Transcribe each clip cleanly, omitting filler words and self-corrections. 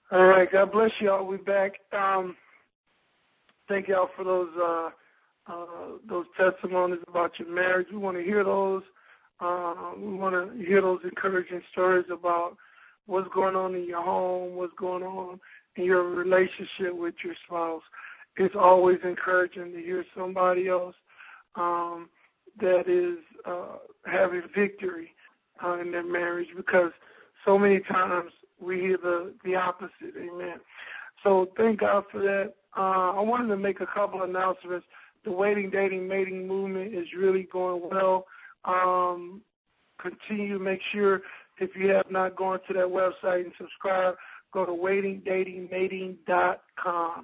All right, God bless y'all. We're back. Thank y'all for those testimonies about your marriage. We want to hear those. We want to hear those encouraging stories about what's going on in your home, what's going on in your relationship with your spouse. It's always encouraging to hear somebody else that is having victory in their marriage, because so many times we hear the opposite. Amen. So thank God for that. I wanted to make a couple of announcements. The Waiting, Dating, Mating movement is really going well. Continue to make sure, if you have not gone to that website and subscribe, go to waitingdatingmating.com.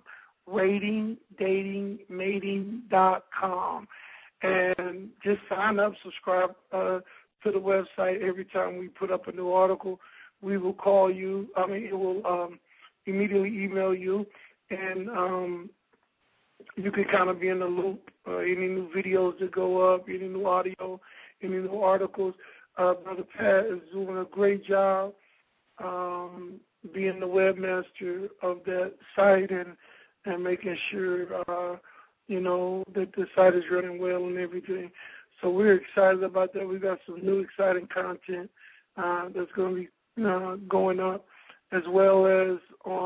waitingdatingmating.com. And just sign up, subscribe to the website. Every time we put up a new article, we will call you. It will immediately email you, and you can kind of be in the loop. Any new videos that go up, any new audio, any new articles. Brother Pat is doing a great job being the webmaster of that site and making sure, that the site is running well and everything. So we're excited about that. We've got some new exciting content that's going to be going up, as well as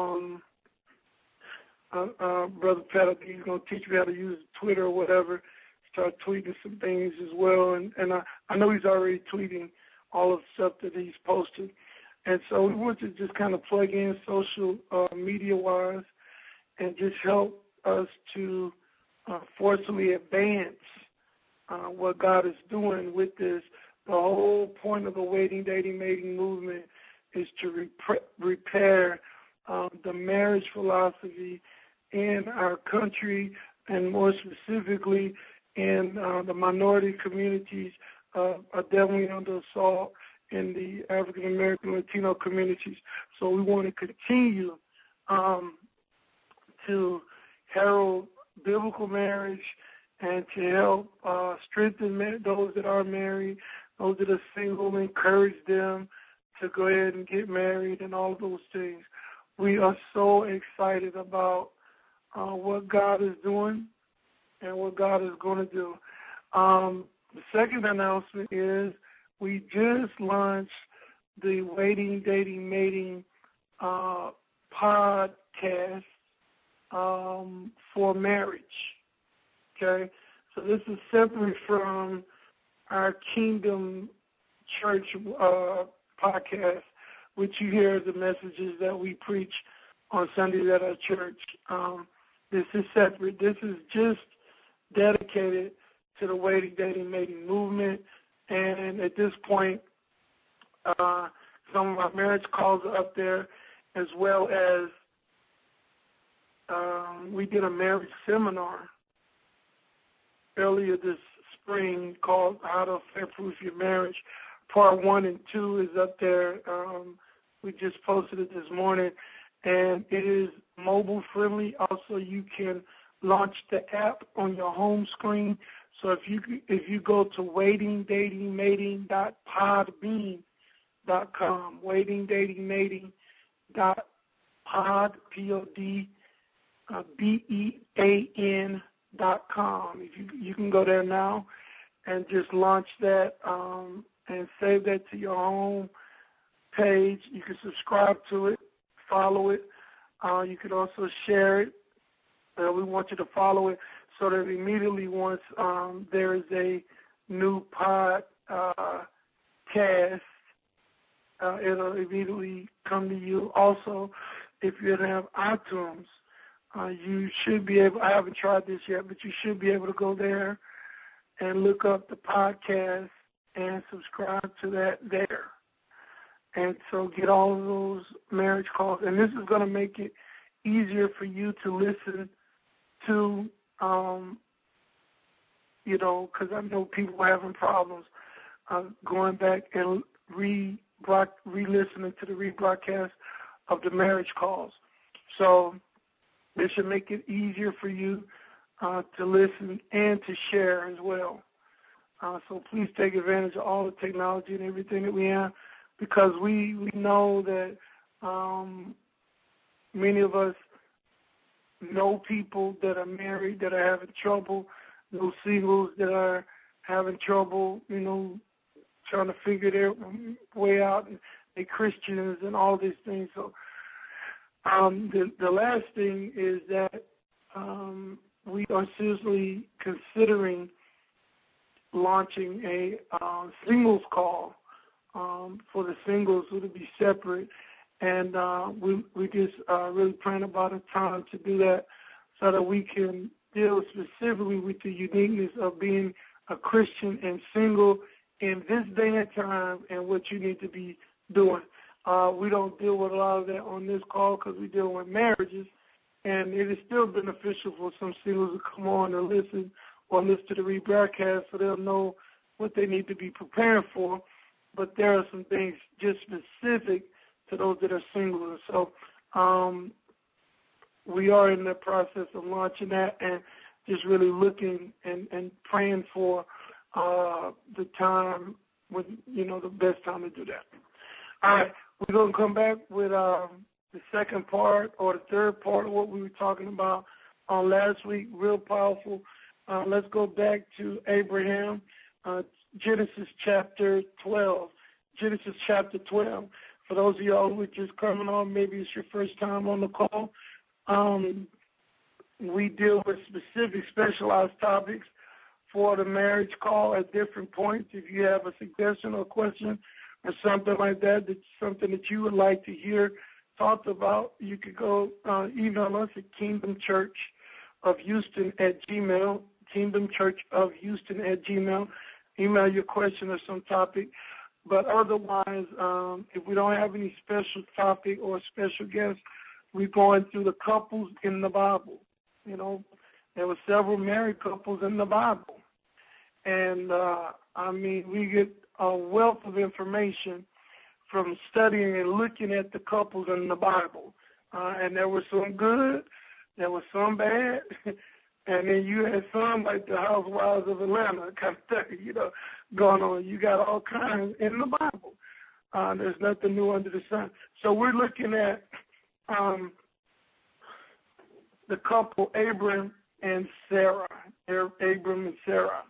Brother Pat, he's going to teach me how to use Twitter or whatever, start tweeting some things as well. And I know he's already tweeting all of the stuff that he's posted. And so we want to just kind of plug in social media-wise and just help us to forcefully advance what God is doing with this. The whole point of the Waiting, Dating, Mating movement is to repair the marriage philosophy in our country, and more specifically in the minority communities are definitely under assault in the African American Latino communities. So we want to continue to herald biblical marriage and to help strengthen those that are married, those that are single, encourage them to go ahead and get married and all of those things. We are so excited about what God is doing and what God is going to do. The second announcement is we just launched the Waiting, Dating, Mating podcast for marriage. Okay? So this is separate from our Kingdom Church podcast, which you hear the messages that we preach on Sundays at our church. This is separate. This is just dedicated to the Waiting, Dating, Mating movement. And at this point, some of our marriage calls are up there, as well as we did a marriage seminar earlier this spring called How to Affair-Proof Your Marriage. Part 1 and 2 is up there. We just posted it this morning, and it is mobile friendly. Also, you can launch the app on your home screen. So if you go to waitingdatingmating.podbean.com, waitingdatingmating.podbean.com. You can go there now and just launch that and save that to your home page. You can subscribe to it, follow it. You can also share it. We want you to follow it so that immediately once there is a new podcast, it'll immediately come to you. Also, if you have iTunes, you should be able, I haven't tried this yet, but you should be able to go there and look up the podcast and subscribe to that there. And so get all of those marriage calls. And this is going to make it easier for you to listen to, because I know people are having problems going back and re-listening to the rebroadcast of the marriage calls. So this should make it easier for you to listen and to share as well. So please take advantage of all the technology and everything that we have, because we know that Many of us know people that are married that are having trouble, know singles that are having trouble, trying to figure their way out, and they're Christians and all these things. So the last thing is that we are seriously considering launching a singles call for the singles who to be separate. And we just really praying about a time to do that so that we can deal specifically with the uniqueness of being a Christian and single in this day and time and what you need to be doing. We don't deal with a lot of that on this call because we deal with marriages, and it is still beneficial for some singles to come on and listen or listen to the rebroadcast so they'll know what they need to be preparing for. But there are some things just specific to those that are single. And so we are in the process of launching that and just really looking and praying for the time when, the best time to do that. All right, we're going to come back with the second part or the third part of what we were talking about last week, real powerful. Let's go back to Abraham, Genesis chapter 12. Genesis chapter 12. For those of y'all who are just coming on, maybe it's your first time on the call, we deal with specific specialized topics for the marriage call at different points. If you have a suggestion or question or something like that, that's something that you would like to hear talked about, you could go email us at kingdomchurchofhouston@gmail.com, kingdomchurchofhouston@gmail.com. Email your question or some topic. But otherwise, if we don't have any special topic or special guest, we're going through the couples in the Bible. There were several married couples in the Bible. And, we get a wealth of information from studying and looking at the couples in the Bible. And there were some good, there were some bad, and then you had some like the Housewives of Atlanta kind of thing, going on. You got all kinds in the Bible. There's nothing new under the sun. So we're looking at the couple Abram and Sarah. Abram and Sarah.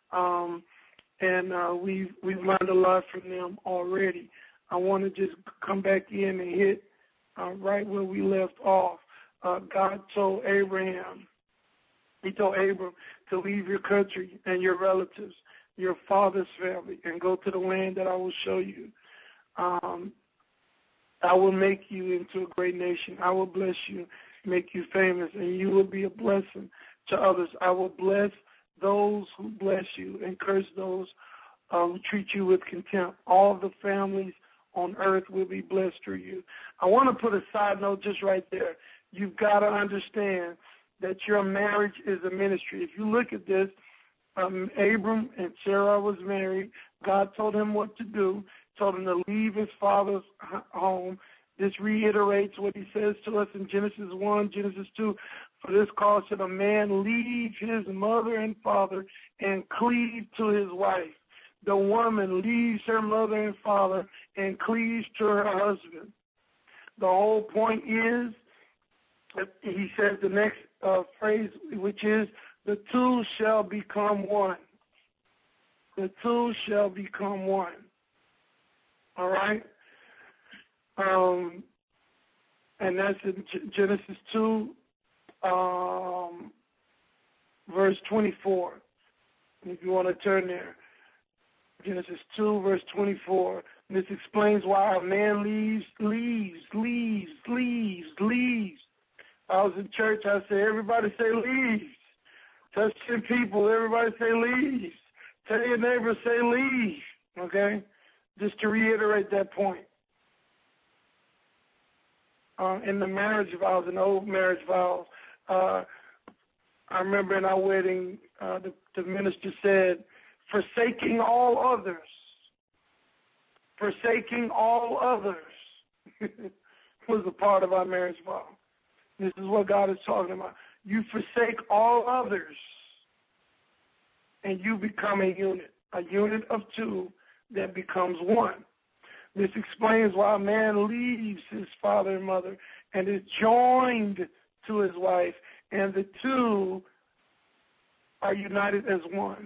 We've learned a lot from them already. I want to just come back in and hit right where we left off. God told Abraham, he told Abram to leave your country and your relatives, your father's family, and go to the land that I will show you. I will make you into a great nation. I will bless you, make you famous, and you will be a blessing to others. I will bless those who bless you and curse those who treat you with contempt. All the families on earth will be blessed through you. I want to put a side note just right there. You've got to understand that your marriage is a ministry. If you look at this, Abram and Sarah was married. God told him what to do, told him to leave his father's home. This reiterates what he says to us in Genesis 1, Genesis 2. For this cause should a man leave his mother and father and cleave to his wife. The woman leaves her mother and father and cleaves to her husband. The whole point is, he says the next phrase, which is, the two shall become one. The two shall become one. All right? And that's in Genesis 2, verse 24. If you want to turn there. Genesis 2, verse 24. And this explains why a man leaves. I was in church, I said, everybody say leaves. Touching people, everybody say leaves. Tell your neighbor, say leave. Okay? Just to reiterate that point. In the marriage vows, in the old marriage vows, I remember in our wedding, the minister said, forsaking all others. Forsaking all others was a part of our marriage vow. This is what God is talking about. You forsake all others, and you become a unit of two that becomes one. This explains why a man leaves his father and mother and is joined to his wife, and the two are united as one.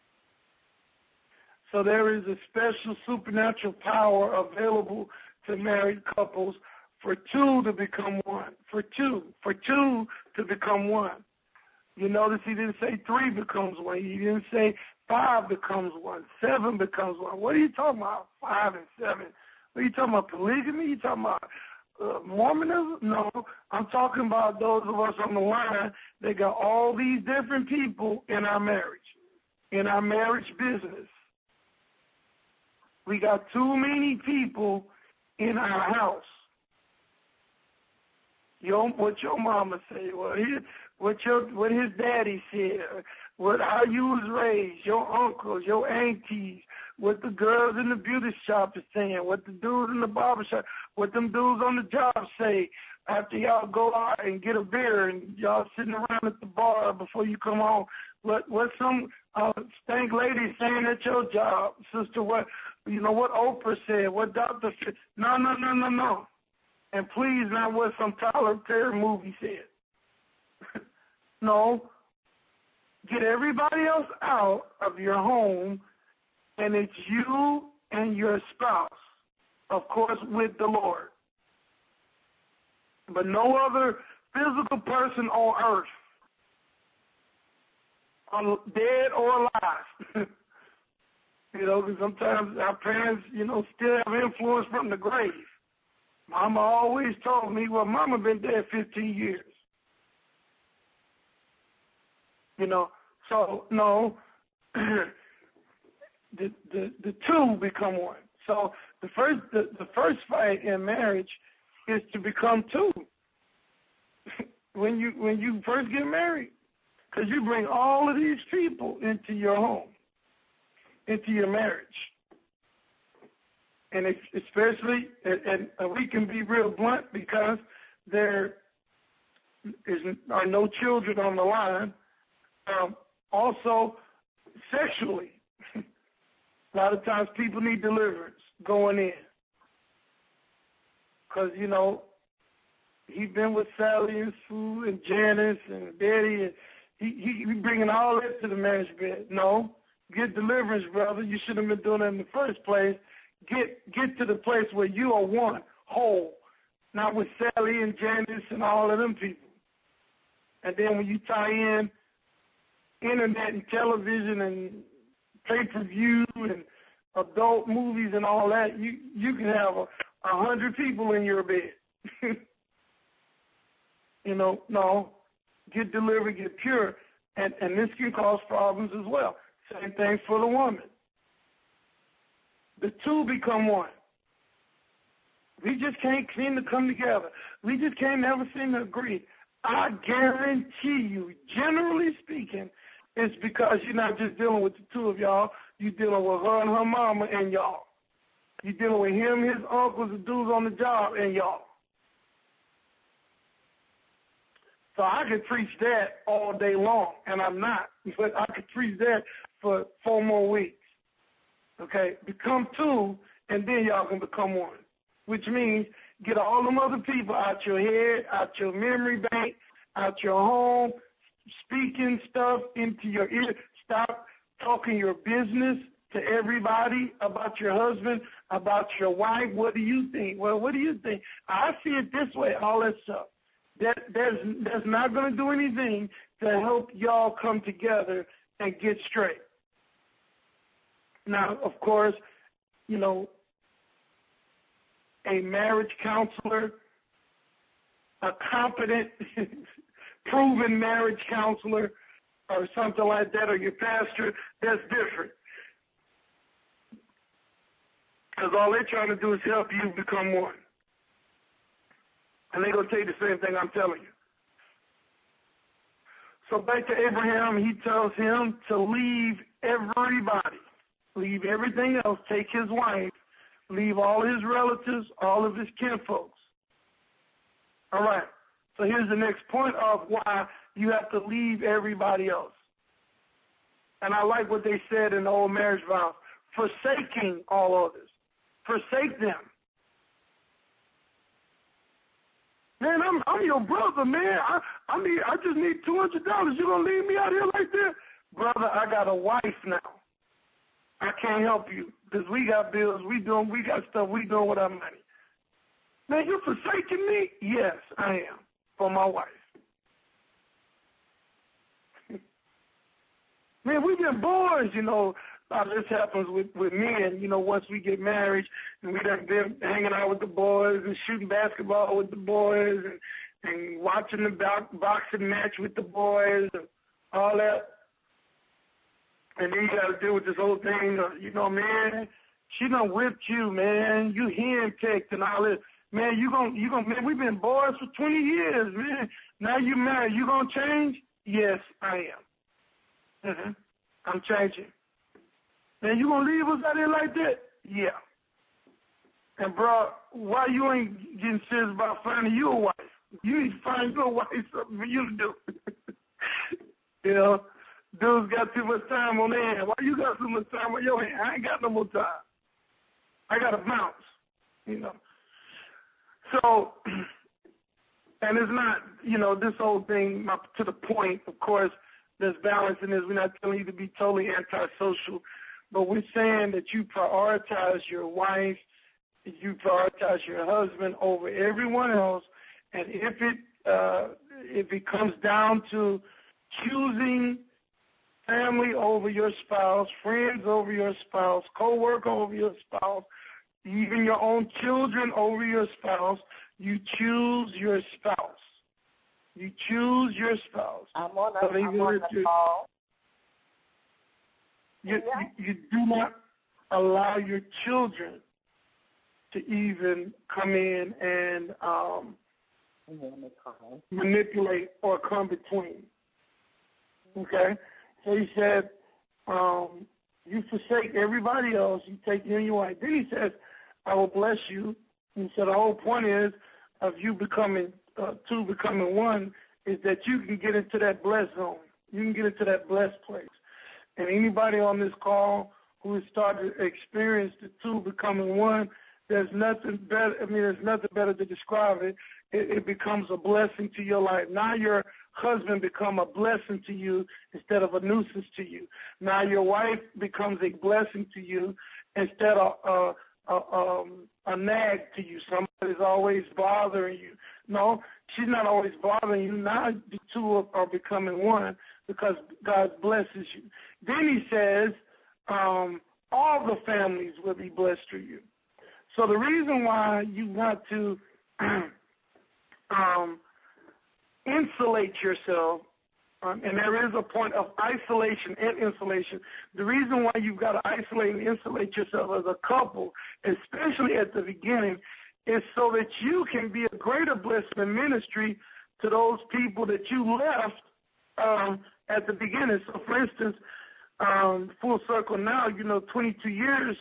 So there is a special supernatural power available to married couples for two to become one. For two to become one. You notice he didn't say 3 becomes 1. He didn't say 5 becomes 1. 7 becomes 1. What are you talking about, 5 and 7? What are you talking about, polygamy? You talking about Mormonism? No, I'm talking about those of us on the line that got all these different people in our marriage business. We got too many people in our house. What your mama say? What his daddy said? How you was raised? Your uncles, your aunties? What the girls in the beauty shop are saying? What the dudes in the barber shop? What them dudes on the job say? After y'all go out and get a beer and y'all sitting around at the bar before you come home, what some stank lady saying at your job, sister? What Oprah said? What Dr. said? No. And please, not what some Tyler Perry movie said. No. Get everybody else out of your home, and it's you and your spouse, of course, with the Lord. But no other physical person on earth, dead or alive. Because sometimes our parents, still have influence from the grave. Mama always told me, well, Mama been dead 15 years. So no, the two become one. So the first fight in marriage is to become two. When you first get married, because you bring all of these people into your home, into your marriage. And especially, and we can be real blunt because there are no children on the line. Also, sexually, a lot of times people need deliverance going in. Because, he's been with Sally and Sue and Janice and Betty, and he bringing all that to the marriage bed. No, get deliverance, brother. You should have been doing it in the first place. Get to the place where you are one, whole, not with Sally and Janice and all of them people. And then when you tie in internet and television and pay-per-view and adult movies and all that, you can have 100 people in your bed. No, get delivered, get pure, and this can cause problems as well. Same thing for the woman. The two become one. We just can't seem to come together. We just can't never seem to agree. I guarantee you, generally speaking, it's because you're not just dealing with the two of y'all. You're dealing with her and her mama and y'all. You're dealing with him, his uncles, the dudes on the job, and y'all. So I could preach that all day long, and I'm not. But I could preach that for 4 more weeks. Okay? Become two, and then y'all can become one. Which means get all them other people out your head, out your memory bank, out your home, speaking stuff into your ear. Stop talking your business to everybody about your husband, about your wife. What do you think? Well, what do you think? I see it this way, all that stuff. That's not going to do anything to help y'all come together and get straight. Now, of course, a marriage counselor, a competent, proven marriage counselor or something like that, or your pastor, that's different. Because all they're trying to do is help you become one. And they're going to tell you the same thing I'm telling you. So back to Abraham, he tells him to leave everybody, leave everything else, take his wife, leave all his relatives, all of his kinfolks. All right. So here's the next point of why you have to leave everybody else. And I like what they said in the old marriage vows, forsaking all others. forsake them. Man, I'm your brother, man. I just need $200. You gonna leave me out here like that? Brother, I got a wife now. I can't help you because we got bills. We got stuff we doing with our money. Man, you forsaking me? Yes, I am, for my wife. Man, we've been boys, you know. This happens with men, you know, once we get married and we done been hanging out with the boys and shooting basketball with the boys and watching the boxing match with the boys and all that. And then you got to deal with this whole thing, you know, man, she done whipped you, man. You henpecked and all this. Man, you gonna, man, we've been boys for 20 years, man. Now you married. You going to change? Yes, I am. I'm changing. Man, you going to leave us out here like that? Yeah. And, bro, why you ain't getting serious about finding you a wife? You need to find your wife something for you to do. You know, dudes got too much time on their hand. Why you got so much time on your hand? I ain't got no more time. I got to bounce, you know. So, and it's not, you know, this whole thing, to the point, of course, there's balance in this. We're not telling you to be totally antisocial, but we're saying that you prioritize your wife, you prioritize your husband over everyone else, and if it comes down to choosing family over your spouse, friends over your spouse, co-worker over your spouse, even your own children over your spouse, you choose your spouse. You choose your spouse. I'm on the call. You do not allow your children to even come in and manipulate or come between. Okay? So he said, you forsake everybody else, you take you and your wife. Then he says, I will bless you. And so the whole point is of you becoming two becoming one is that you can get into that blessed zone. You can get into that blessed place. And anybody on this call who has started to experience the two becoming one, there's nothing better. I mean, there's nothing better to describe it. It becomes a blessing to your life. Now your husband become a blessing to you instead of a nuisance to you. Now your wife becomes a blessing to you instead of a nag to you. Somebody's always bothering you. No, she's not always bothering you. Now the two are becoming one because God blesses you. Then he says, all the families will be blessed through you. So the reason why you want to insulate yourself, and there is a point of isolation and insulation. The reason why you've got to isolate and insulate yourself as a couple, especially at the beginning, is so that you can be a greater blessing in ministry to those people that you left at the beginning. So, for instance, full circle now, 22 years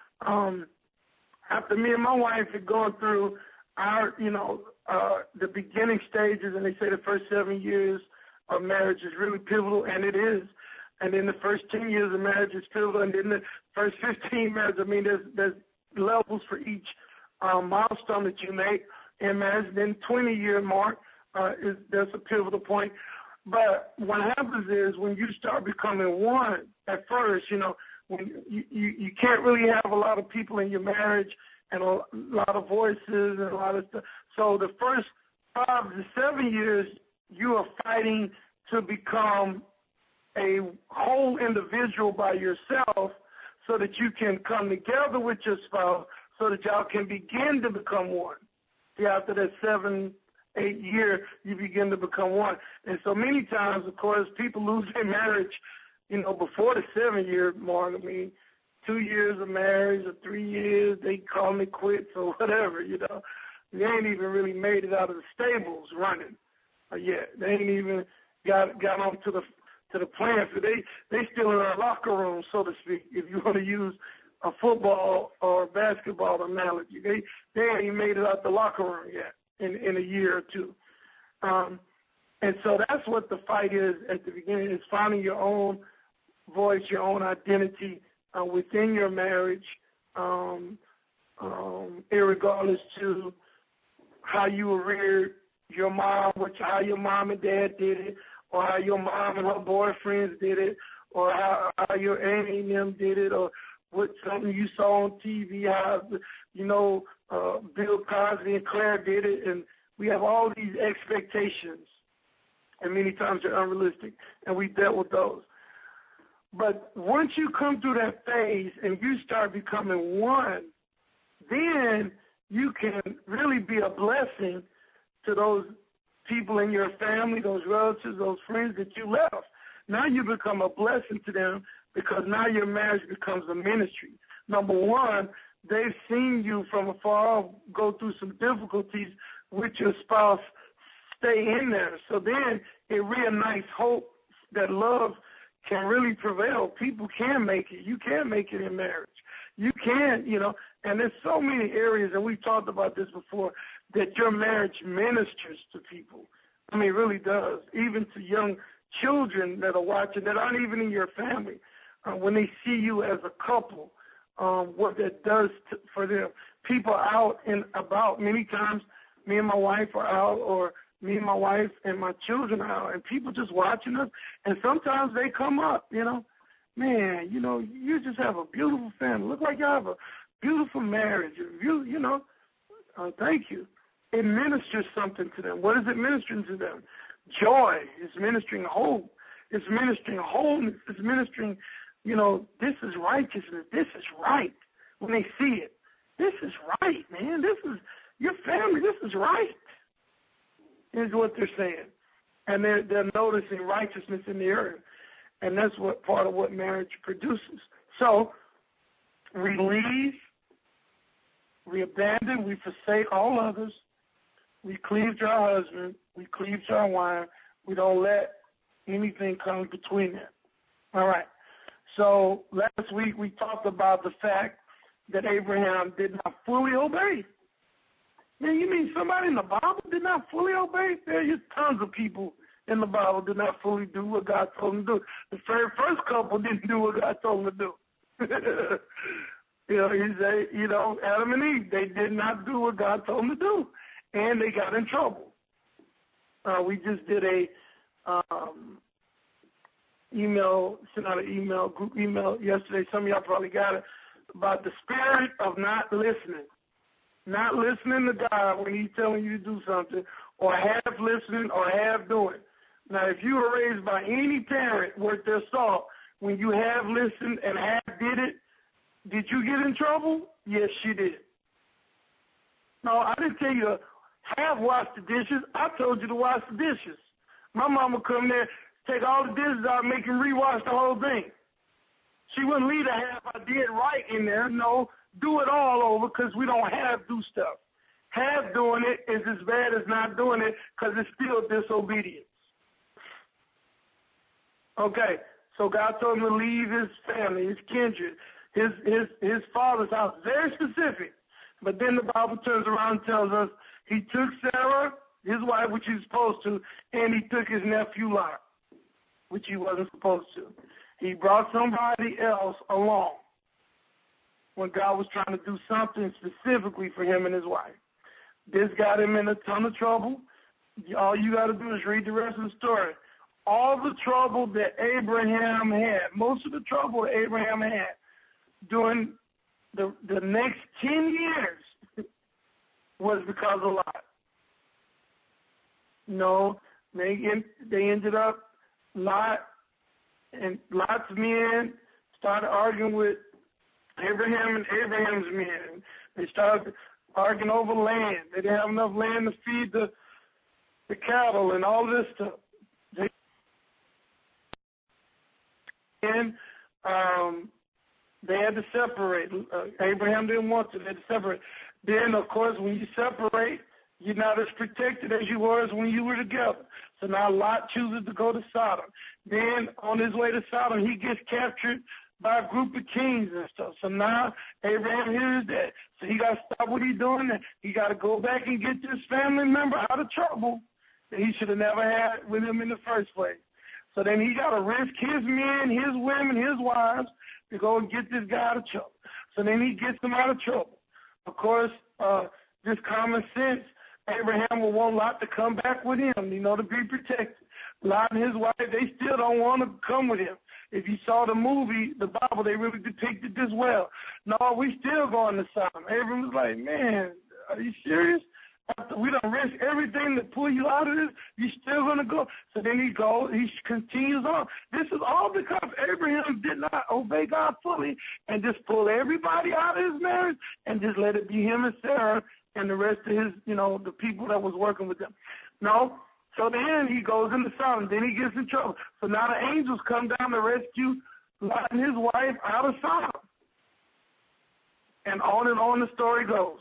after me and my wife had gone through our, the beginning stages, and they say the first 7 years of marriage is really pivotal, and it is. And then the first 10 years of marriage is pivotal, and then the first 15 marriage, there's levels for each milestone that you make in marriage. Then 20-year mark, there's a pivotal point. But what happens is when you start becoming one at first, when you can't really have a lot of people in your marriage and a lot of voices and a lot of stuff. So the first 5 to 7 years, you are fighting to become a whole individual by yourself so that you can come together with your spouse so that y'all can begin to become one. See, after that 7, 8 year, you begin to become one. And so many times, of course, people lose their marriage, before the 7-year mark. 2 years of marriage or 3 years, they call it quits or whatever, They ain't even really made it out of the stables running yet. They ain't even got on to the plant. So they still in a locker room, so to speak, if you want to use a football or basketball analogy. They ain't even made it out the locker room yet in a year or two. And so that's what the fight is at the beginning, is finding your own voice, your own identity within your marriage, irregardless to how you were reared, your mom, how your mom and dad did it, or how your mom and her boyfriends did it, or how your auntie and them did it, or what something you saw on TV, how, Bill Cosby and Claire did it, and we have all these expectations, and many times they're unrealistic, and we dealt with those. But once you come through that phase and you start becoming one, then you can really be a blessing to those people in your family, those relatives, those friends that you left. Now you become a blessing to them because now your marriage becomes a ministry. Number one, they've seen you from afar off go through some difficulties with your spouse, stay in there. So then it reignites hope that love can really prevail. People can make it. You can make it in marriage. You can, and there's so many areas, and we've talked about this before, that your marriage ministers to people. I mean, it really does, even to young children that are watching that aren't even in your family. When they see you as a couple, what that does for them. People out and about, many times me and my wife are out, or me and my wife and my children are out, and people just watching us, and sometimes they come up, man, you just have a beautiful family. Look like you have a beautiful marriage. Thank you. It ministers something to them. What is it ministering to them? Joy. It's ministering hope. It's ministering wholeness. It's ministering, this is righteousness. This is right. When they see it, this is right, man. This is your family. This is right, is what they're saying. And they're noticing righteousness in the earth. And that's what part of what marriage produces. So we leave, we abandon, we forsake all others, we cleave to our husband, we cleave to our wife, we don't let anything come between them. All right. So last week we talked about the fact that Abraham did not fully obey. Man, you mean somebody in the Bible did not fully obey? There are tons of people in the Bible did not fully do what God told them to do. The very first couple didn't do what God told them to do. Adam and Eve, they did not do what God told them to do, and they got in trouble. We just did a group email yesterday. Some of y'all probably got it, about the spirit of not listening. Not listening to God when he's telling you to do something, or half listening or half doing. Now, if you were raised by any parent worth their salt, when you have listened and half did it, did you get in trouble? Yes, you did. No, I didn't tell you to half wash the dishes. I told you to wash the dishes. My mom would come there, take all the dishes out, and make him rewash the whole thing. She wouldn't leave the half I did right in there. No, do it all over, because we don't half do stuff. Half doing it is as bad as not doing it, because it's still disobedience. Okay, so God told him to leave his family, his kindred, his father's house, very specific. But then the Bible turns around and tells us he took Sarah, his wife, which he was supposed to, and he took his nephew Lot, which he wasn't supposed to. He brought somebody else along when God was trying to do something specifically for him and his wife. This got him in a ton of trouble. All you got to do is read the rest of the story. All the trouble that Abraham had, most of the trouble that Abraham had during the next 10 years was because of Lot. No, they ended up, Lot and Lot's men started arguing with Abraham and Abraham's men. They started arguing over land. They didn't have enough land to feed the cattle and all this stuff. They had to separate. Abraham didn't want to. They had to separate. Then, of course, when you separate, you're not as protected as you were as when you were together. So now Lot chooses to go to Sodom. Then on his way to Sodom, he gets captured by a group of kings and stuff. So now Abraham hears that. So he got to stop what he's doing. He got to go back and get this family member out of trouble that he should have never had with him in the first place. So then he got to risk his men, his women, his wives to go and get this guy out of trouble. So then he gets them out of trouble. Of course, just common sense, Abraham will want Lot to come back with him, to be protected. Lot and his wife, they still don't want to come with him. If you saw the movie, the Bible, they really depicted this well. No, we still going to Sodom. Abraham was like, man, are you serious? After we don't risk everything to pull you out of this, you still going to go. So then he goes, he continues on. This is all because Abraham did not obey God fully and just pull everybody out of his marriage and just let it be him and Sarah and the rest of his, the people that was working with them. No. So then he goes into Sodom. Then he gets in trouble. So now the angels come down to rescue Lot and his wife out of Sodom. And on the story goes.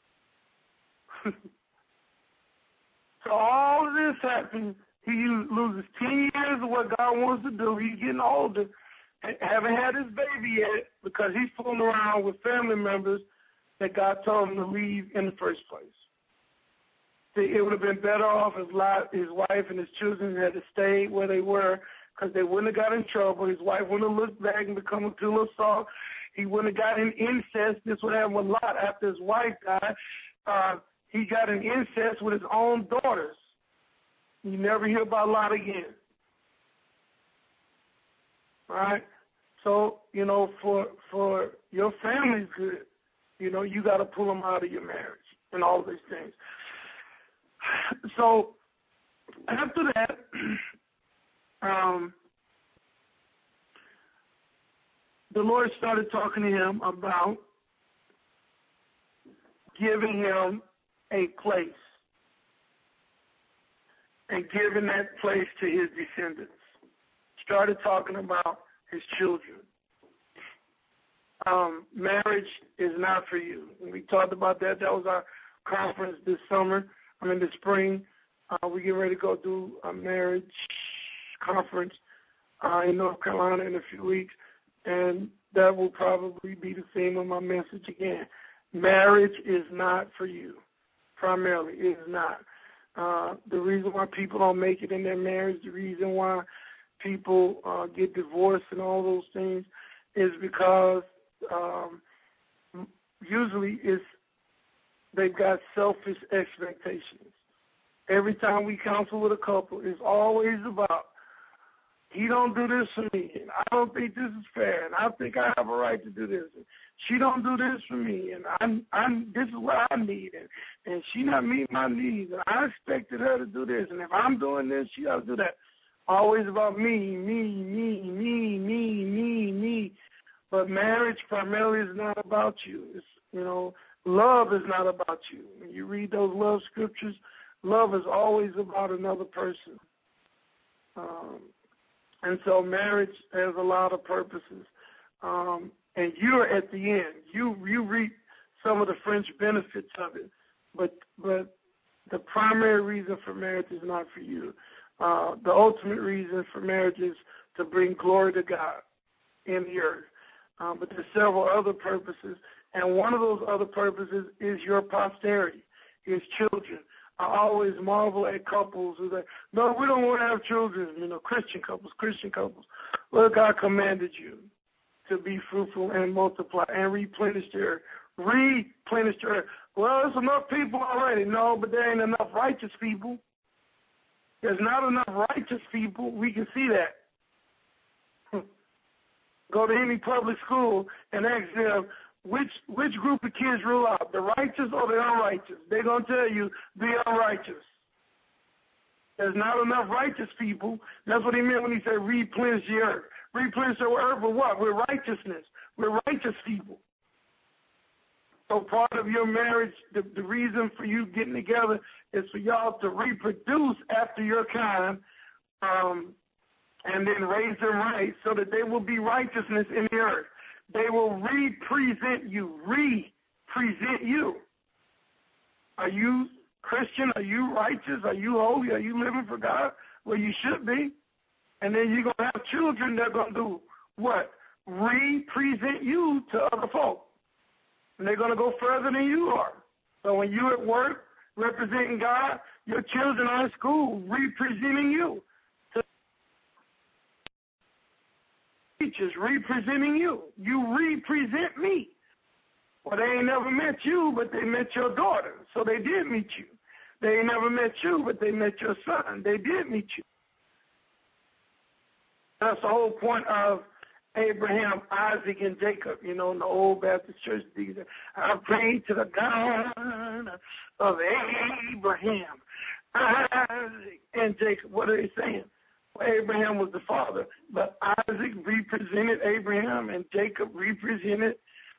So all of this happened. He loses 10 years of what God wants to do. He's getting older. Haven't had his baby yet because he's fooling around with family members that God told him to leave in the first place. It would have been better off if Lot, his wife, and his children had to stay where they were because they wouldn't have got in trouble. His wife wouldn't have looked back and become a pillar of salt. He wouldn't have got in incest. This would happen with Lot after his wife died. He got in incest with his own daughters. You never hear about Lot again. All right? So, for your family's good, you got to pull them out of your marriage and all these things. So after that, the Lord started talking to him about giving him a place and giving that place to his descendants. Started talking about his children. Marriage is not for you. And we talked about that. That was our conference this spring. We get ready to go do a marriage conference in North Carolina in a few weeks, and that will probably be the theme of my message again. Marriage is not for you. Primarily, it is not. The reason why people don't make it in their marriage, the reason why people get divorced and all those things is because usually they've got selfish expectations. Every time we counsel with a couple, it's always about, he don't do this for me, and I don't think this is fair, and I think I have a right to do this. And she don't do this for me, and this is what I need, and she not meeting my needs, and I expected her to do this, and if I'm doing this, she got to do that. Always about me. But marriage primarily is not about you. It's, love is not about you. When you read those love scriptures, love is always about another person. And so marriage has a lot of purposes. And you're at the end. You reap some of the fringe benefits of it. But the primary reason for marriage is not for you. The ultimate reason for marriage is to bring glory to God in the earth. But there's several other purposes. And one of those other purposes is your posterity, his children. I always marvel at couples who say, no, we don't want to have children, Christian couples. Well, God commanded you to be fruitful and multiply and replenish the earth. Well, there's enough people already. No, but there ain't enough righteous people. There's not enough righteous people. We can see that. Go to any public school and ask them, which group of kids rule out, the righteous or the unrighteous? They're going to tell you the unrighteous. There's not enough righteous people. That's what he meant when he said replenish the earth. Replenish the earth with what? With righteousness. We're righteous people. So part of your marriage, the reason for you getting together is for y'all to reproduce after your kind and then raise them right so that they will be righteousness in the earth. They will represent you. Are you Christian? Are you righteous? Are you holy? Are you living for God? Well, you should be. And then you're going to have children that are going to do what? Represent you to other folk. And they're going to go further than you are. So when you're at work representing God, your children are in school representing you. Teachers representing you. You represent me. Well, they ain't never met you, but they met your daughter, so they did meet you. They ain't never met you, but they met your son. They did meet you. That's the whole point of Abraham, Isaac, and Jacob. You know, in the old Baptist church, I pray to the God of Abraham, Isaac, and Jacob. What are they saying? Well, Abraham was the father, but Isaac represented Abraham, and Jacob represented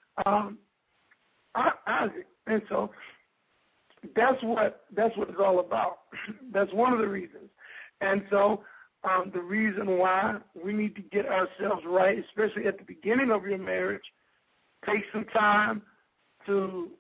Isaac. And so that's what it's all about. That's one of the reasons. And so the reason why we need to get ourselves right, especially at the beginning of your marriage, take some time to,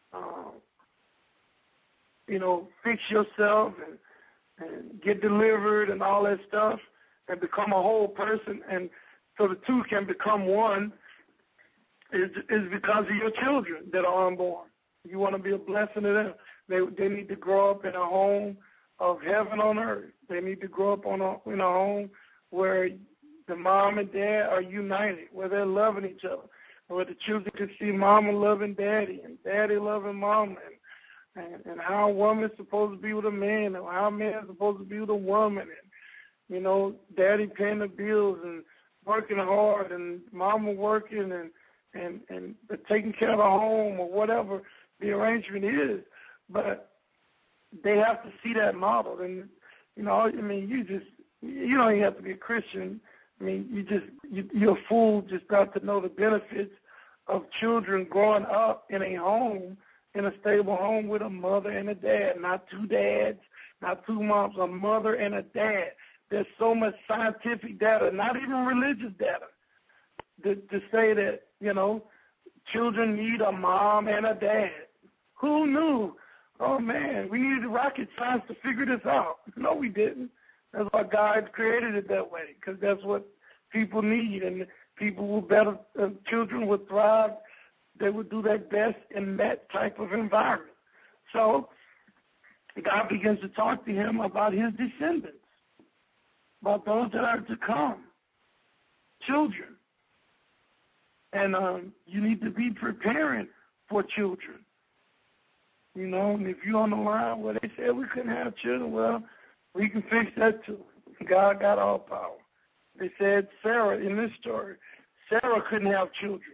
fix yourself and get delivered and all that stuff and become a whole person, and so the two can become one, is because of your children that are unborn. You want to be a blessing to them. They need to grow up in a home of heaven on earth. They need to grow up in a home where the mom and dad are united, where they're loving each other, where the children can see mama loving daddy and daddy loving mama, and how a woman's supposed to be with a man, and how a man's supposed to be with a woman, and, daddy paying the bills and working hard, and mama working and taking care of the home or whatever the arrangement is. But they have to see that model. And, you don't even have to be a Christian. I mean, you're a fool just not to know the benefits of children growing up in a home, in a stable home with a mother and a dad, not two dads, not two moms, a mother and a dad. There's so much scientific data, not even religious data, to say that, children need a mom and a dad. Who knew? Oh, man, we needed rocket science to figure this out. No, we didn't. That's why God created it that way, because that's what people need, and people will better, children would thrive. They would do their best in that type of environment. So God begins to talk to him about his descendants, about those that are to come, children. And you need to be preparing for children. And if you're on the line where they said we couldn't have children, well, we can fix that too. God got all power. They said Sarah, in this story, Sarah couldn't have children,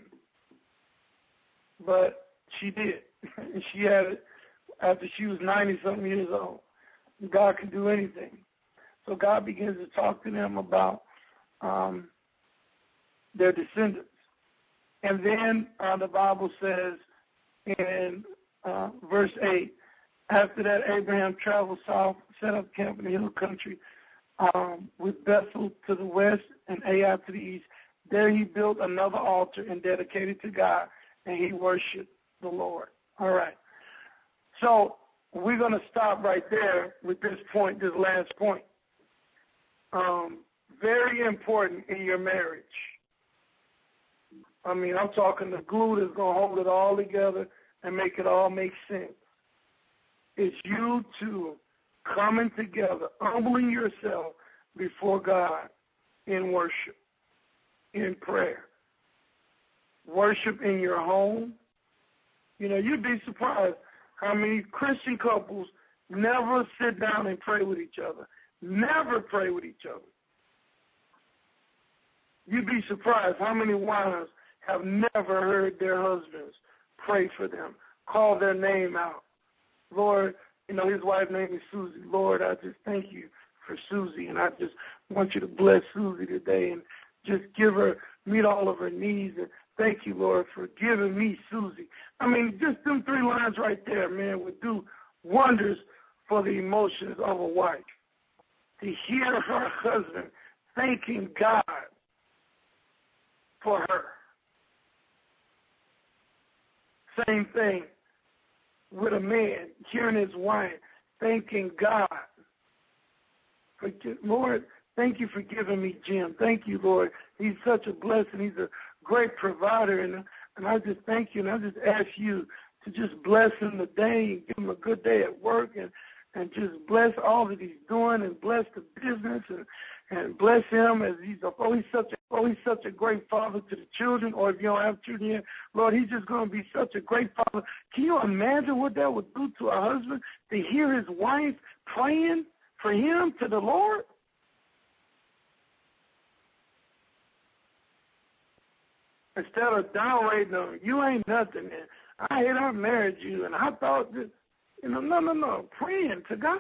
but she did. And she had it after she was 90-something years old. God can do anything. So God begins to talk to them about their descendants. And then the Bible says in verse 8, after that Abraham traveled south, set up camp in the hill country with Bethel to the west and Ai to the east. There he built another altar and dedicated to God, and he worshiped the Lord. All right. So we're going to stop right there with this point, this last point. Very important in your marriage. I mean, I'm talking the glue that's going to hold it all together and make it all make sense. It's you two coming together, humbling yourself before God in worship, in prayer. Worship in your home. You'd be surprised how many Christian couples never sit down and pray with each other. Never pray with each other. You'd be surprised how many wives have never heard their husbands pray for them, call their name out. Lord, his wife's name is Susie. Lord, I just thank you for Susie, and I just want you to bless Susie today and just meet all of her needs, and thank you, Lord, for giving me Susie. I mean, just them 3 lines right there, man, would do wonders for the emotions of a wife. To hear her husband thanking God for her. Same thing with a man, hearing his wife thanking God. Lord, thank you for giving me Jim. Thank you, Lord. He's such a blessing. He's a great provider. And I just thank you, and I just ask you to just bless him today and give him a good day at work, and just bless all that he's doing and bless the business and bless him as he's such a great father to the children, or if you don't have children yet, Lord, he's just going to be such a great father. Can you imagine what that would do to a husband to hear his wife praying for him to the Lord? Instead of downrating them, you ain't nothing, and I married you, and I thought that, no, praying to God.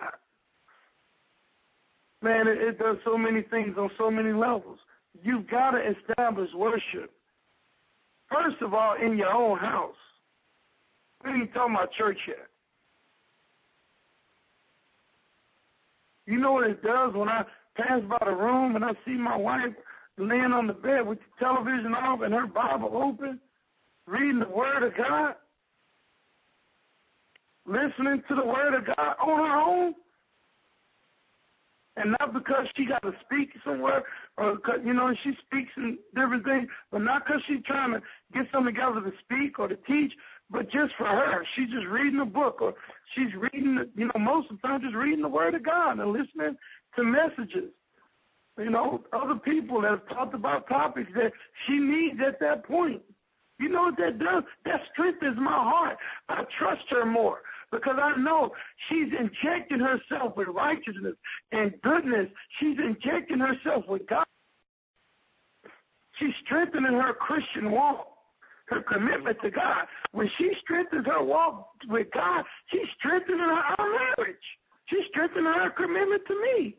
Man, it does so many things on so many levels. You've got to establish worship, first of all, in your own house. We ain't talking about church yet. You know what it does when I pass by the room and I see my wife laying on the bed with the television off and her Bible open, reading the Word of God, listening to the Word of God on her own, and not because she got to speak somewhere, or she speaks in different things, but not because she's trying to get something together to speak or to teach, but just for her. She's just reading a book, or she's reading, most of the time just reading the Word of God and listening to messages. Other people that have talked about topics that she needs at that point. You know what that does? That strengthens my heart. I trust her more because I know she's injecting herself with righteousness and goodness. She's injecting herself with God. She's strengthening her Christian walk, her commitment to God. When she strengthens her walk with God, she's strengthening our marriage. She's strengthening her commitment to me.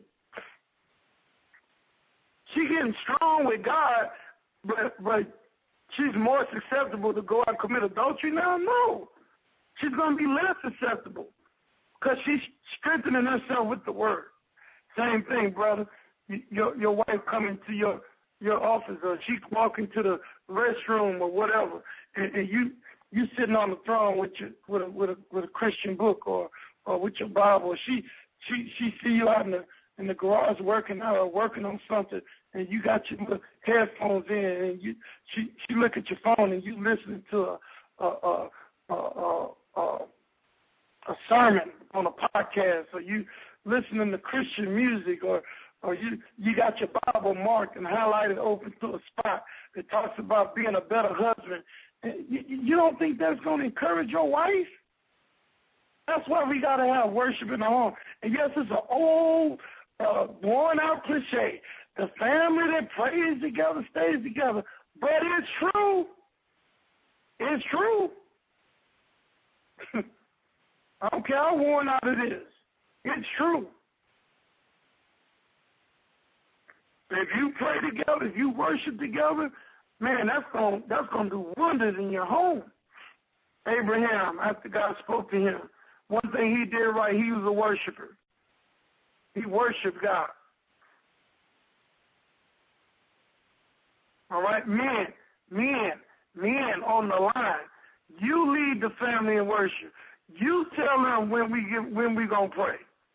She's getting strong with God, but she's more susceptible to go out and commit adultery now? No. She's going to be less susceptible because she's strengthening herself with the Word. Same thing, brother. Your wife coming to your office, or she walking to the restroom or whatever, and you sitting on the throne with a Christian book or with your Bible. She see you out in the garage working out or working on something, and you got your headphones in, and she look at your phone, and you listening to a sermon on a podcast, or you listening to Christian music, or you got your Bible marked and highlighted open to a spot that talks about being a better husband. You don't think that's going to encourage your wife? That's why we got to have worship in the home. And yes, it's an old, worn-out cliche. The family that prays together stays together. But it's true. It's true. I don't care how worn out it is. It's true. If you pray together, if you worship together, man, that's gonna do wonders in your home. Abraham, after God spoke to him, one thing he did right, he was a worshiper. He worshiped God. All right, men on the line, you lead the family in worship. You tell them when we gonna pray.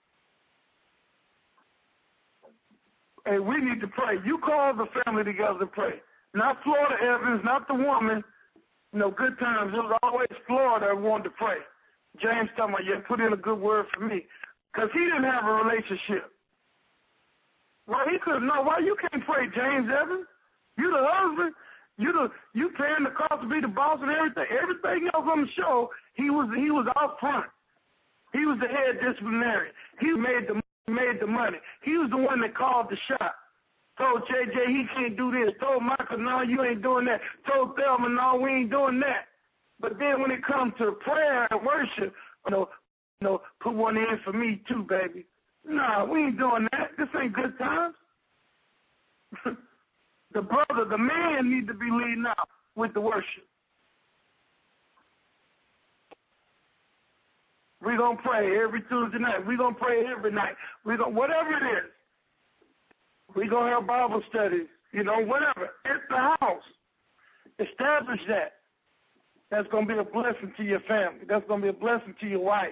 Hey, we need to pray. You call the family together to pray. Not Florida Evans, not the woman. Good times. It was always Florida that wanted to pray. James talking about, yeah, put in a good word for me. Because he didn't have a relationship. Well, he could know. Why you can't pray, James Evans? You the husband. You paying the cost to be the boss and everything. Everything else on the show, he was out front. He was the head disciplinarian. He made the money. He was the one that called the shot. Told JJ he can't do this. Told Michael, no, you ain't doing that. Told Thelma, no, we ain't doing that. But then when it comes to prayer and worship, put one in for me too, baby. No, we ain't doing that. This ain't good times. The brother, the man need to be leading out with the worship. We're going to pray every Tuesday night. We're going to pray every night. Whatever it is. We're going to have Bible studies, whatever. At the house. Establish that. That's going to be a blessing to your family. That's going to be a blessing to your wife.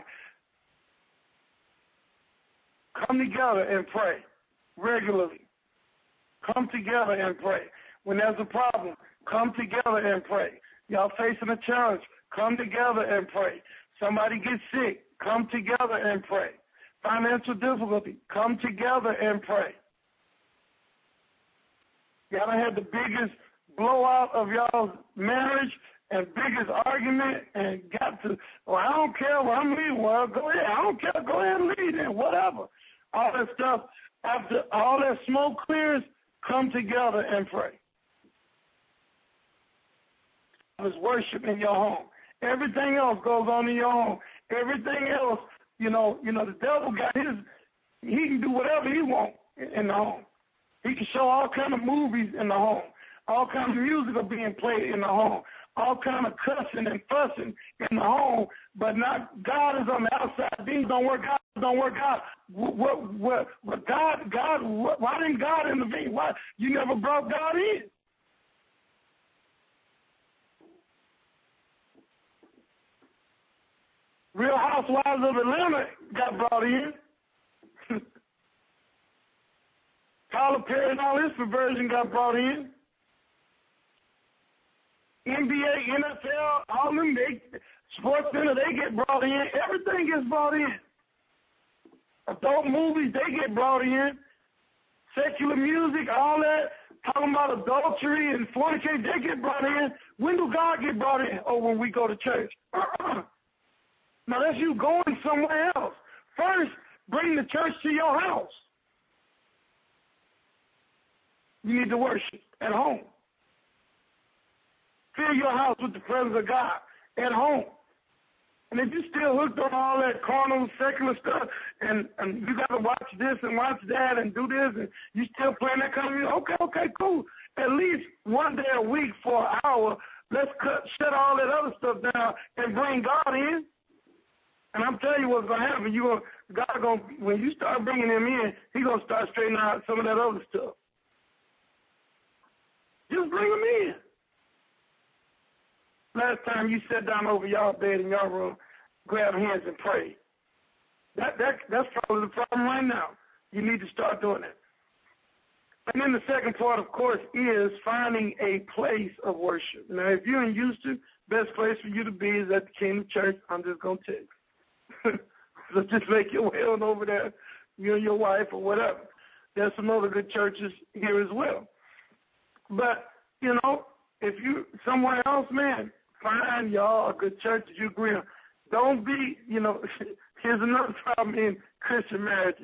Come together and pray regularly. Come together and pray. When there's a problem, come together and pray. Y'all facing a challenge, come together and pray. Somebody gets sick, come together and pray. financial difficulty, come together and pray. Y'all done had the biggest blowout of y'all's marriage and biggest argument and got to, well, I don't care what I'm leading. Well, go ahead. I don't care. Go ahead and lead it, whatever. All that stuff, after all that smoke clears, come together and pray. There's worship in your home. Everything else goes on in your home. Everything else, the devil got his, he can do whatever he wants in the home. He can show all kind of movies in the home. All kinds of music are being played in the home. All kind of cussing and fussing in the home, but not God is on the outside. Things don't work out. Don't work out. What God? Why didn't God intervene? Why you never brought God in? Real Housewives of Atlanta got brought in. Tyler Perry and all his perversion got brought in. NBA, NFL, all them, Sports Center, they get brought in. Everything gets brought in. Adult movies, they get brought in. Secular music, all that, talking about adultery and fornication, they get brought in. When do God get brought in? Oh, when we go to church. Now, that's you going somewhere else. First, bring the church to your house. You need to worship at home. Fill your house with the presence of God at home. And if you're still hooked on all that carnal, secular stuff, and you got to watch this and watch that and do this, and you still playing that kind of music, okay, cool. At least one day a week for an hour, let's shut all that other stuff down and bring God in. And I'm telling you what's going to happen. When you start bringing him in, he's going to start straightening out some of that other stuff. Just bring him in. Last time you sat down over y'all bed in your room, grabbed hands and prayed. That's probably the problem right now. You need to start doing it. And then the second part, of course, is finding a place of worship. Now, if you're in Houston, best place for you to be is at the Kingdom Church. I'm just going to tell you. So just make your way on over there, you and your wife or whatever. There's some other good churches here as well. But, if you somewhere else, man, find y'all a good church that you agree on. Don't be, here's another problem in Christian marriages.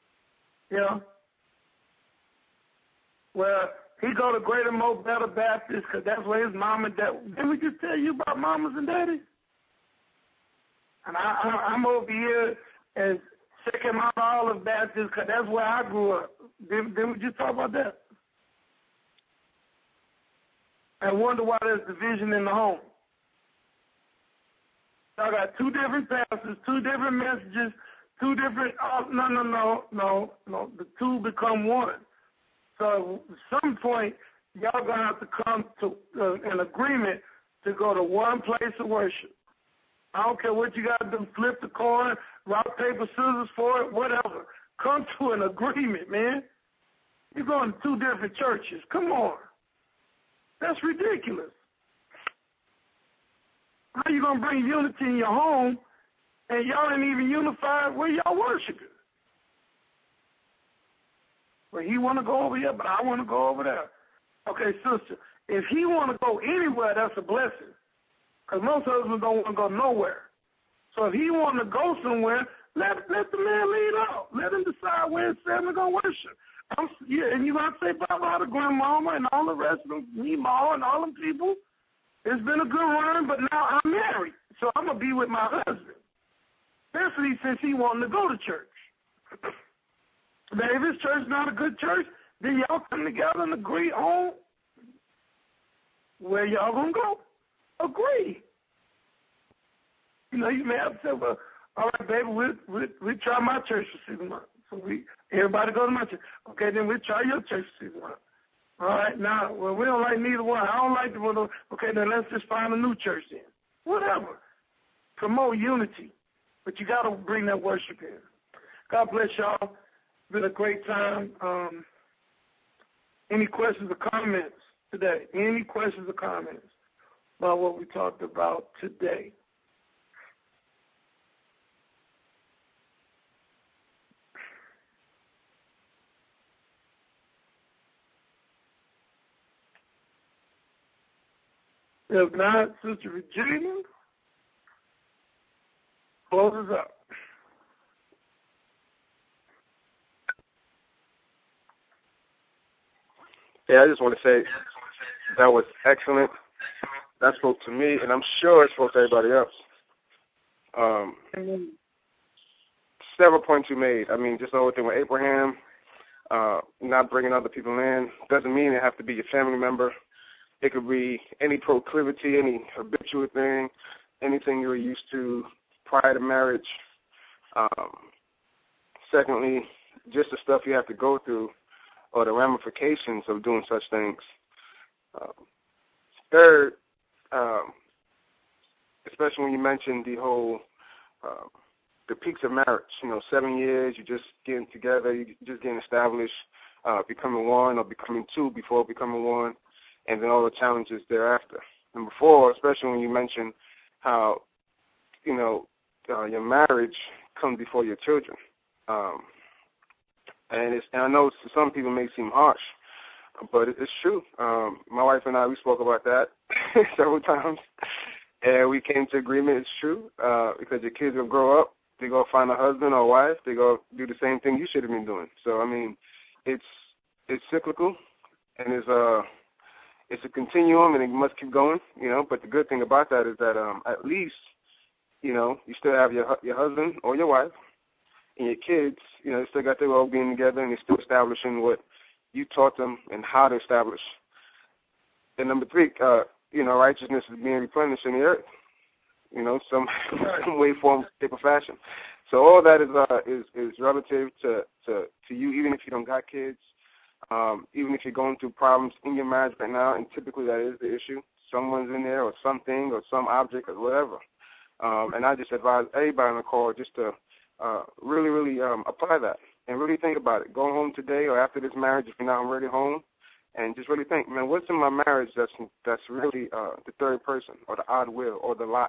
Well, he go to Greater Mo Better Baptist because that's where his mom and dad. Didn't we just tell you about mamas and daddies? And I'm over here as Second Mount Olive Baptist because that's where I grew up. Didn't we just talk about that? And wonder why there's division in the home. I got two different pastors, two different messages, two different. No. The two become one. So at some point, y'all gonna have to come to an agreement to go to one place of worship. I don't care what you got to do, flip the coin, rock, paper, scissors for it, whatever. Come to an agreement, man. You're going to two different churches. Come on. That's ridiculous. How you going to bring unity in your home and y'all ain't even unified where y'all worshiping? Well, he want to go over here, but I want to go over there. Okay, sister, if he want to go anywhere, that's a blessing. Because most husbands don't want to go nowhere. So if he want to go somewhere, let the man lead out. Let him decide where his family going to worship. And you got to say bye-bye to grandmama and all the rest of them, Meemaw and all them people. It's been a good run, but now I'm married, so I'm going to be with my husband. Especially since he wanting to go to church. Now, if his church not a good church, then y'all come together and agree on where y'all going to go. Agree. You may have to say, well, all right, baby, we'll try my church for 6 months. So everybody go to my church. Okay, then we'll try your church for 6 months. All right, now, well, we don't like neither one. I don't like the one. Okay, then let's just find a new church then. Whatever. Promote unity. But you got to bring that worship in. God bless y'all. It's been a great time. Any questions or comments today? Any questions or comments about what we talked about today? If not, Sister Virginia, close us out. Yeah, I just want to say that was excellent. That spoke to me, and I'm sure it spoke to everybody else. Several points you made. I mean, just the whole thing with Abraham, not bringing other people in, doesn't mean it have to be your family member. It could be any proclivity, any habitual thing, anything you were used to prior to marriage. Secondly, just the stuff you have to go through or the ramifications of doing such things. Third, especially when you mentioned the whole, the peaks of marriage, 7 years, you're just getting together, you're just getting established, becoming one or becoming two before becoming one, and then all the challenges thereafter. Number 4, especially when you mentioned how, your marriage comes before your children. And I know to some people it may seem harsh, but it's true. My wife and I, we spoke about that several times, and we came to agreement it's true, because your kids will grow up, they go find a husband or wife, they go do the same thing you should have been doing. So, I mean, it's cyclical, and it's a continuum, and it must keep going, but the good thing about that is that at least, you still have your husband or your wife, and your kids, they still got their well being together, and they're still establishing what you taught them and how to establish. And number 3, righteousness is being replenished in the earth, some way, form, shape, or fashion. So all that is relative to you, even if you don't got kids, even if you're going through problems in your marriage right now, and typically that is the issue. Someone's in there or something or some object or whatever. And I just advise everybody on the call just to really apply that and really think about it. Go home today or after this marriage if you're not already home, and just really think, man, what's in my marriage that's really the third person or the odd will or the lot,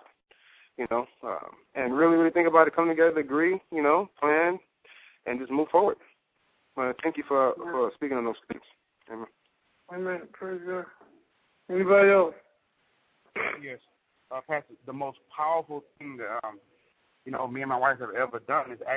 and really think about it. Come together, agree, plan, and just move forward. Thank you for speaking on those things. Amen. Amen. Praise God. Anybody else? Yes, Pastor. The most powerful thing that me and my wife have ever done is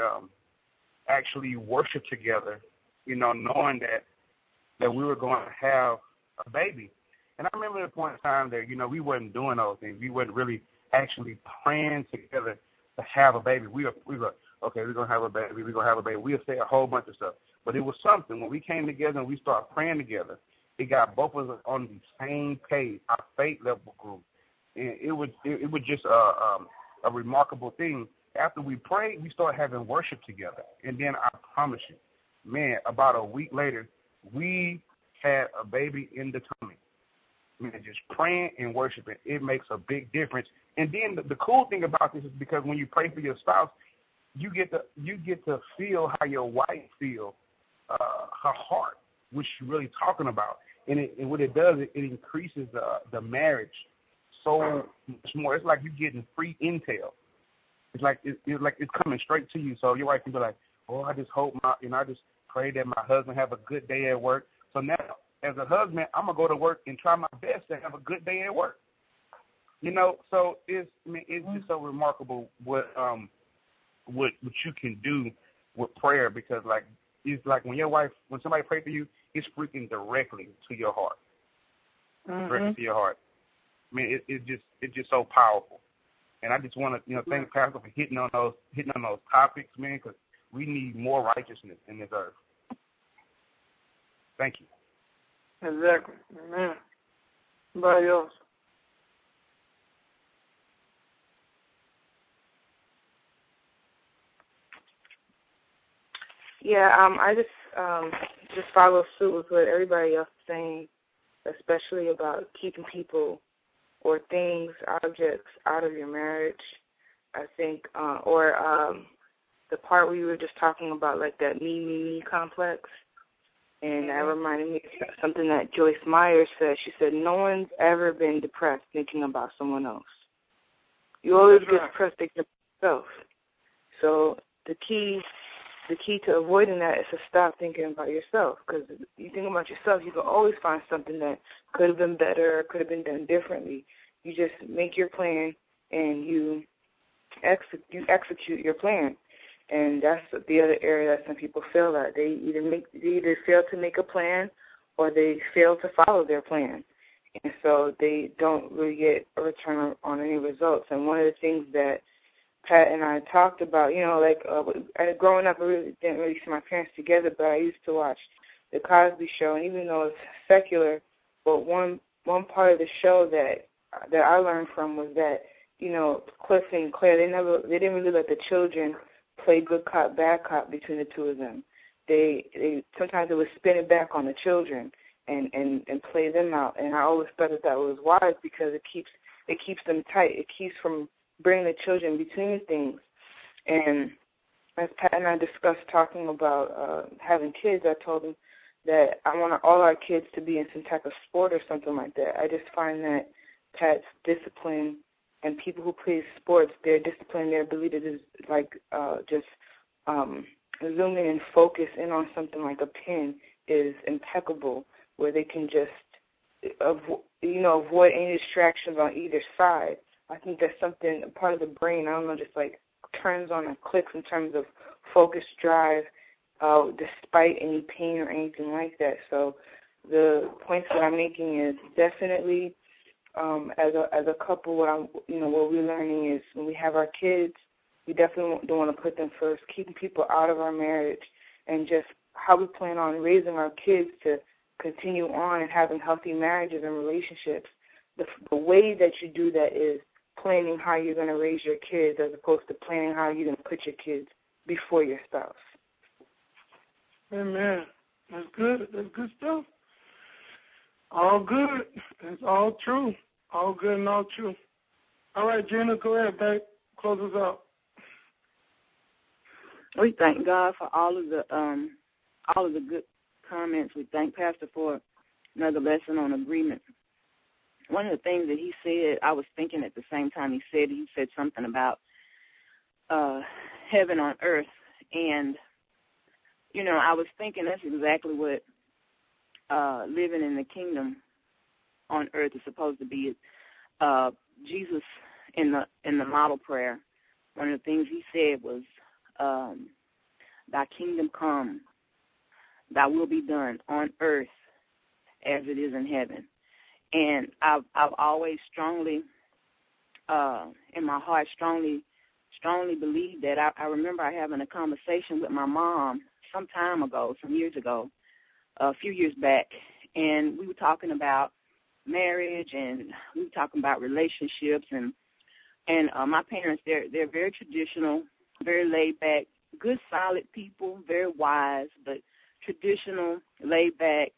actually worship together. Knowing that we were going to have a baby. And I remember at a point in time that we wasn't doing those things. We wasn't really actually praying together to have a baby. We were okay, we're going to have a baby, we're going to have a baby. We'll say a whole bunch of stuff. But it was something. When we came together and we started praying together, it got both of us on the same page. Our faith level grew. And it was just a remarkable thing. After we prayed, we started having worship together. And then I promise you, man, about a week later, we had a baby in the tummy. Man, just praying and worshiping, it makes a big difference. And then the cool thing about this is because when you pray for your spouse, you get to feel how your wife feels, her heart, which she's really talking about. And what it does, it increases the marriage so much more. It's like you're getting free intel. It's like it's coming straight to you. So your wife can be like, "Oh, I just hope I just pray that my husband have a good day at work." So now, as a husband, I'm gonna go to work and try my best to have a good day at work. So it's just so remarkable what you can do with prayer, because it's like when somebody prays for you, it's freaking directly to your heart, directly to your heart. I mean, it's just so powerful. And I just want to thank Pastor for hitting on those topics, man, because we need more righteousness in this earth. Thank you. Exactly. Amen. Anybody else? Yeah, I just follow suit with what everybody else is saying, especially about keeping people or things, objects out of your marriage. I think, or the part where you were just talking about, like that me complex, and that reminded me of something that Joyce Meyer said. She said, "No one's ever been depressed thinking about someone else. You always get depressed thinking about yourself." So the key the key to avoiding that is to stop thinking about yourself. Because you think about yourself, you can always find something that could have been better or could have been done differently. You just make your plan and you execute your plan. And that's the other area that some people fail at. They either fail to make a plan or they fail to follow their plan. And so they don't really get a return on any results. And one of the things that Pat and I talked about, growing up, I really didn't really see my parents together, but I used to watch The Cosby Show. And even though it's secular, but one part of the show that I learned from was that, Cliff and Claire, they didn't really let the children play good cop, bad cop between the two of them. They sometimes they would spin it back on the children and play them out. And I always thought that was wise because it keeps them tight. It keeps from bringing the children between the things. And as Pat and I discussed talking about having kids, I told him that I want all our kids to be in some type of sport or something like that. I just find that Pat's discipline and people who play sports, their discipline, their ability to zoom in and focus in on something like a pin is impeccable, where they can just avoid any distractions on either side. I think that's something, part of the brain, I don't know, just like turns on and clicks in terms of focus, drive, despite any pain or anything like that. So the points that I'm making is definitely, as a couple, what we're learning is when we have our kids, we definitely don't want to put them first, keeping people out of our marriage, and just how we plan on raising our kids to continue on and having healthy marriages and relationships. The way that you do that is planning how you're going to raise your kids as opposed to planning how you're going to put your kids before your spouse. Amen. That's good. That's good stuff. All good. It's all true. All good and all true. All right, Gina, go ahead. Back. Close us out. We thank God for all of the good comments. We thank Pastor for another lesson on agreement. One of the things that he said, I was thinking at the same time he said something about heaven on earth. And, I was thinking that's exactly what living in the kingdom on earth is supposed to be. Jesus in the model prayer, one of the things he said was, thy kingdom come, thy will be done on earth as it is in heaven. And I've always strongly, in my heart, strongly believed that. I remember having a conversation with my mom some years ago, a few years back, and we were talking about marriage and we were talking about relationships and my parents, they're very traditional, very laid back, good, solid people, very wise, but traditional, laid back.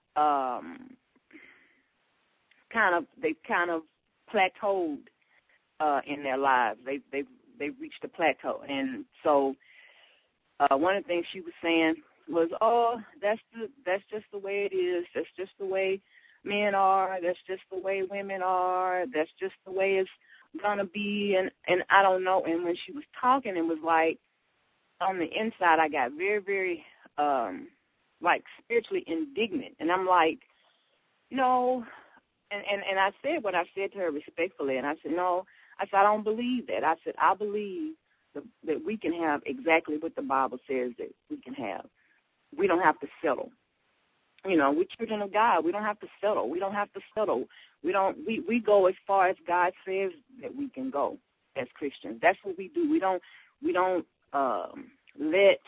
They've kind of plateaued in their lives. They've reached a plateau, and so one of the things she was saying was, "Oh, that's just the way it is. That's just the way men are. That's just the way women are. That's just the way it's gonna be." And I don't know. And when she was talking, it was like on the inside, I got very, very spiritually indignant, and I'm like, no. And I said what I said to her respectfully, and I said, no, I don't believe that. I said, I believe that we can have exactly what the Bible says that we can have. We don't have to settle. We're children of God. We don't have to settle. We don't have to settle. We go as far as God says that we can go as Christians. That's what we do. We don't let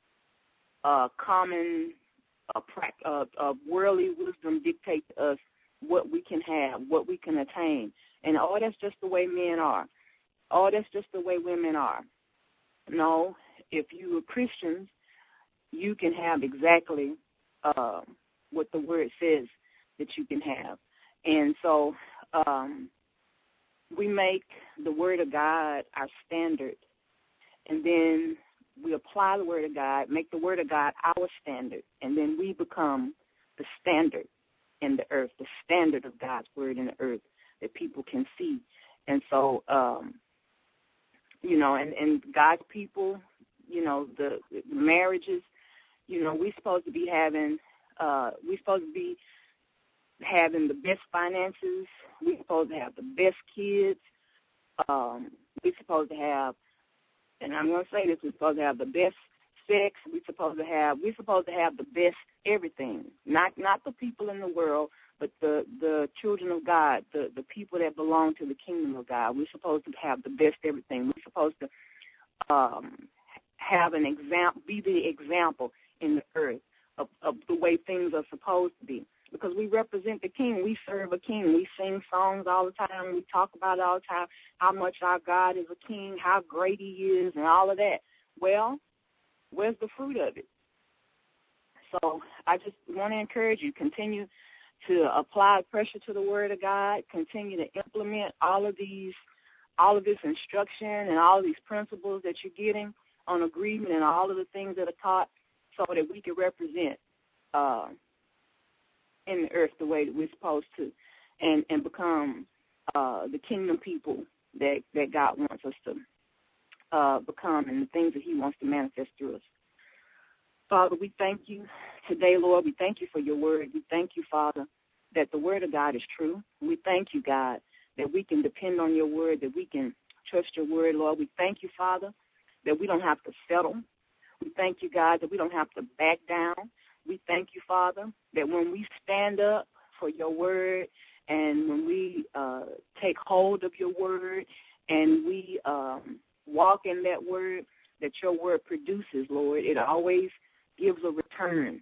common worldly wisdom dictate to us what we can have, what we can attain. And, that's just the way men are. That's just the way women are. No, if you are Christians, you can have exactly what the Word says that you can have. And so we make the Word of God our standard, and then we apply the Word of God, make the Word of God our standard, and then we become the standard in the earth, the standard of God's Word in the earth that people can see. And so, and God's people, the marriages. We're supposed to be having the best finances. We're supposed to have the best kids. We're supposed to have, and I'm going to say this, we're supposed to have the best sex. We're supposed to have the best everything. Not the people in the world, but the children of God, the people that belong to the kingdom of God. We're supposed to have the best everything. We're supposed to have an example, be the example in the earth of the way things are supposed to be. Because we represent the king. We serve a king. We sing songs all the time. We talk about it all the time, how much our God is a king, how great he is, and all of that. Well, where's the fruit of it? So I just want to encourage you, continue to apply pressure to the word of God, continue to implement all of this instruction and all of these principles that you're getting on agreement and all of the things that are taught so that we can represent in the earth the way that we're supposed to and become the kingdom people that God wants us to become and the things that he wants to manifest through us. Father, we thank you today, Lord. We thank you for your word. We thank you, Father, that the word of God is true. We thank you, God, that we can depend on your word, that we can trust your word, Lord. We thank you, Father, that we don't have to settle. We thank you, God, that we don't have to back down. We thank you, Father, that when we stand up for your word and when we take hold of your word and we walk in that word, that your word produces, Lord, it always gives a return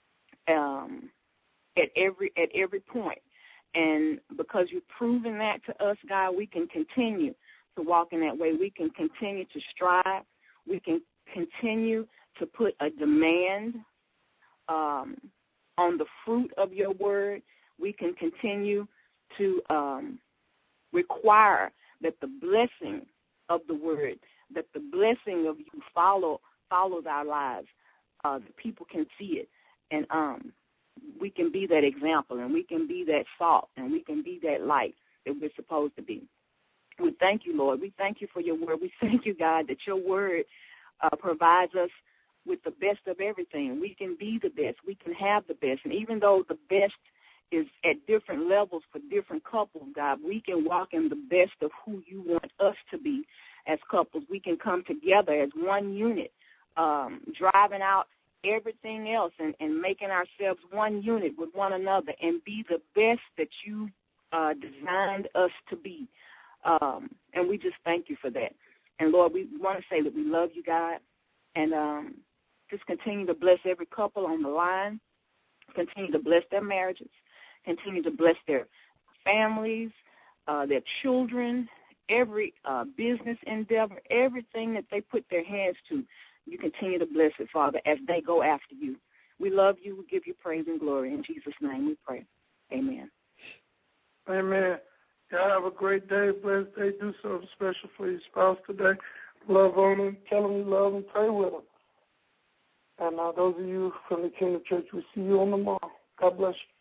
at every point. And because you've proven that to us, God, we can continue to walk in that way. We can continue to strive. We can continue to put a demand on the fruit of your word. We can continue to require that the blessing of the word, that the blessing of you follows our lives. The people can see it, and we can be that example, and we can be that salt, and we can be that light that we're supposed to be. We thank you, Lord. We thank you for your word. We thank you, God, that your word provides us with the best of everything. We can be the best. We can have the best. And even though the best is at different levels for different couples, God, we can walk in the best of who you want us to be as couples. We can come together as one unit, driving out everything else and making ourselves one unit with one another and be the best that you designed us to be. And we just thank you for that. And, Lord, we want to say that we love you, God, and just continue to bless every couple on the line, continue to bless their marriages, continue to bless their families, their children, every business endeavor, everything that they put their hands to. You continue to bless it, Father, as they go after you. We love you. We give you praise and glory. In Jesus' name we pray. Amen. Amen. Y'all have a great day, blessed day. Do something special for your spouse today. Love on them, tell them you love them, pray with them. And those of you from the Kingdom Church, we'll see you on tomorrow. God bless you.